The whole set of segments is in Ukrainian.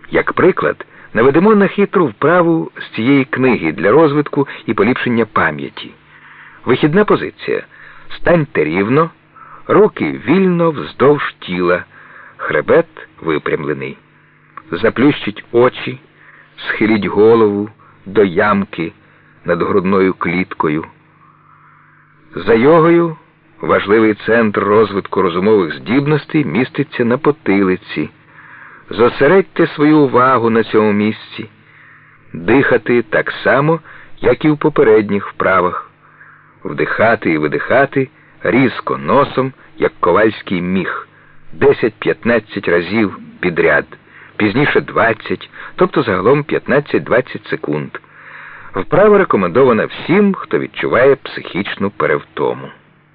Як приклад, наведемо на хитру вправу з цієї книги для розвитку і поліпшення пам'яті. Вихідна позиція. Станьте рівно, руки вільно вздовж тіла, хребет випрямлений. Заплющіть очі, схиліть голову до ямки над грудною кліткою. За йогою важливий центр розвитку розумових здібностей міститься на потилиці. Зосередьте свою увагу на цьому місці. Дихати так само, як і в попередніх вправах. Вдихати і видихати різко носом, як ковальський міг. 10-15 разів підряд. Пізніше 20, тобто загалом 15-20 секунд. Вправа рекомендована всім, хто відчуває психічну перевтому.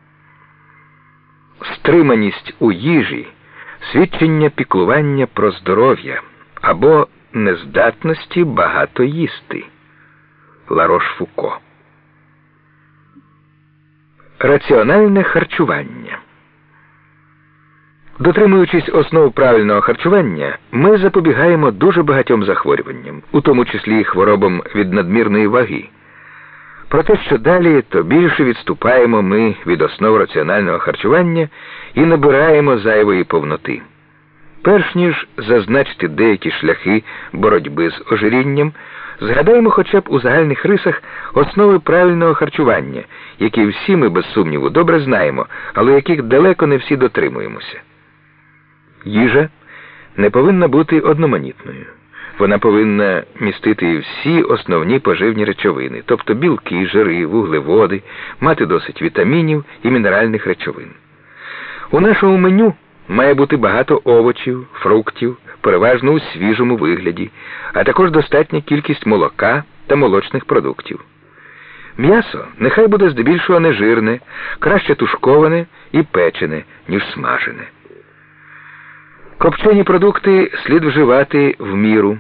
Стриманість у їжі – свідчення піклування про здоров'я або нездатності багато їсти. Ларош Фуко. Раціональне харчування. Дотримуючись основ правильного харчування, ми запобігаємо дуже багатьом захворюванням, у тому числі і хворобам від надмірної ваги. Проте, що далі, то більше відступаємо ми від основ раціонального харчування і набираємо зайвої повноти. Перш ніж зазначити деякі шляхи боротьби з ожирінням, згадаємо хоча б у загальних рисах основи правильного харчування, які всі ми, без сумніву, добре знаємо, але яких далеко не всі дотримуємося. Їжа не повинна бути одноманітною. Вона повинна містити всі основні поживні речовини, тобто білки, жири, вуглеводи, мати досить вітамінів і мінеральних речовин. У нашому меню має бути багато овочів, фруктів, переважно у свіжому вигляді, а також достатня кількість молока та молочних продуктів. М'ясо нехай буде здебільшого нежирне, краще тушковане і печене, ніж смажене. Копчені продукти слід вживати в міру.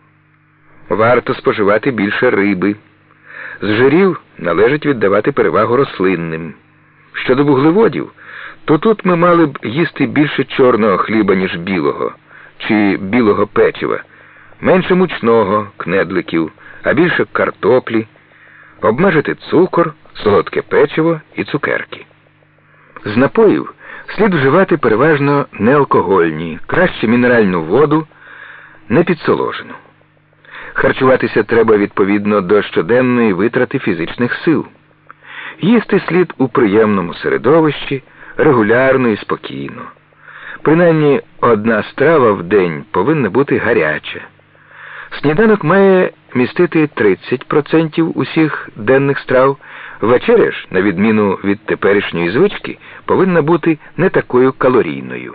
Варто споживати більше риби. З жирів належить віддавати перевагу рослинним. Щодо вуглеводів, то тут ми мали б їсти більше чорного хліба, ніж білого, чи білого печива, менше мучного, кнедликів, а більше картоплі, обмежити цукор, солодке печиво і цукерки. З напоїв слід вживати переважно неалкогольні, краще мінеральну воду, не підсоложену. Харчуватися треба відповідно до щоденної витрати фізичних сил. Їсти слід у приємному середовищі, регулярно і спокійно. Принаймні одна страва в день повинна бути гаряча. Сніданок має містити 30% усіх денних страв, вечеря ж, на відміну від теперішньої звички, повинна бути не такою калорійною.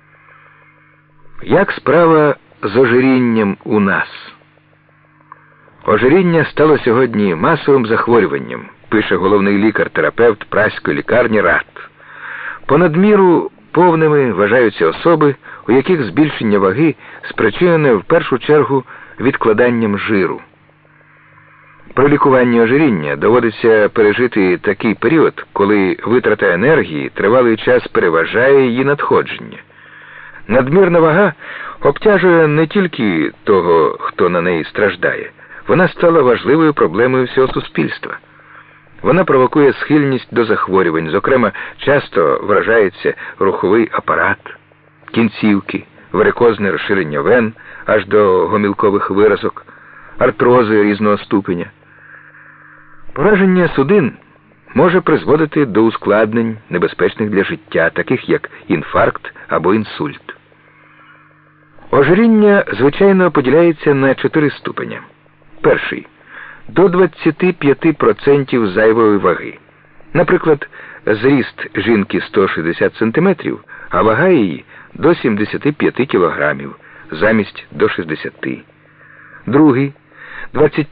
Як справа з ожирінням у нас? Ожиріння стало сьогодні масовим захворюванням, пише головний лікар-терапевт Праської лікарні РАТ. Понад міру повними вважаються особи, у яких збільшення ваги спричинене в першу чергу відкладанням жиру. При лікуванні ожиріння доводиться пережити такий період, коли витрата енергії тривалий час переважає її надходження. Надмірна вага обтяжує не тільки того, хто на неї страждає. Вона стала важливою проблемою всього суспільства. Вона провокує схильність до захворювань, зокрема, часто вражається руховий апарат, кінцівки, варикозне розширення вен аж до гомілкових виразок, артрози різного ступеня. Пораження судин може призводити до ускладнень, небезпечних для життя, таких як інфаркт або інсульт. Ожиріння, звичайно, поділяється на 4 ступеня. Перший – до 25% зайвої ваги. Наприклад, зріст жінки 160 см, а вага її до 75 кг, замість до 60. Другий –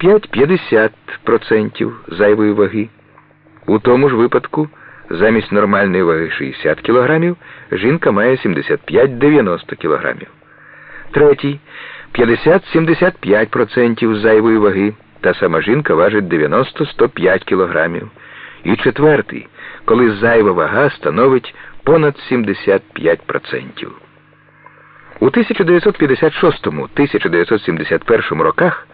25-50% зайвої ваги. У тому ж випадку, замість нормальної ваги 60 кг, жінка має 75-90 кг. Третій – 50-75% зайвої ваги, та сама жінка важить 90-105 кг. І четвертий, коли зайва вага становить понад 75%. У 1956-1971 роках